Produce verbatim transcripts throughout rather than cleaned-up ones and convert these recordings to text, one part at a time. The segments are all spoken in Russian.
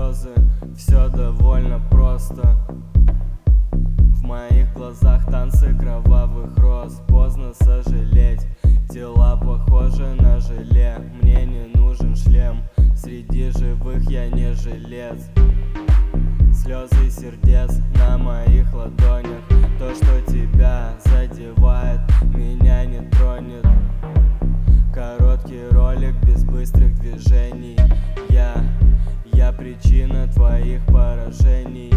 слезы, все довольно просто. В моих глазах танцы кровавых роз. Поздно сожалеть, тела похожи на желе. Мне не нужен шлем, среди живых я не жилец. Слезы сердец на моих ладонях. То, что тебя задевает, меня не тронет. Короткий ролик без быстрых движений. Я, я причина твоих поражений.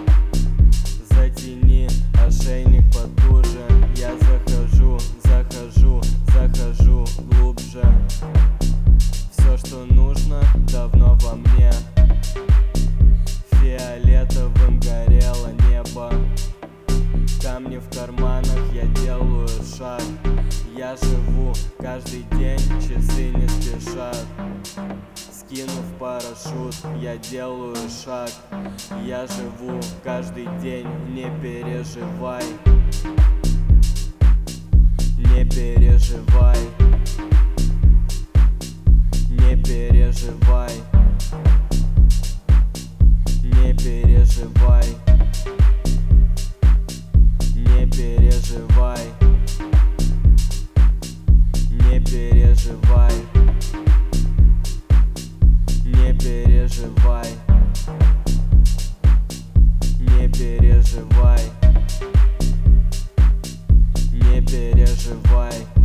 Затяни ошейник потуже. Я захожу, захожу, захожу глубже. Все, что нужно, давно во мне. Фиолетовым горело небо. Камни в карманах, я делаю шаг. Я живу каждый день, часы не спешат. Скинув парашют, я делаю шаг. Я живу каждый день, не переживай. Не переживай. Не переживай. Не переживай. Не переживай. Не переживай. Не переживай. Не переживай. Не переживай.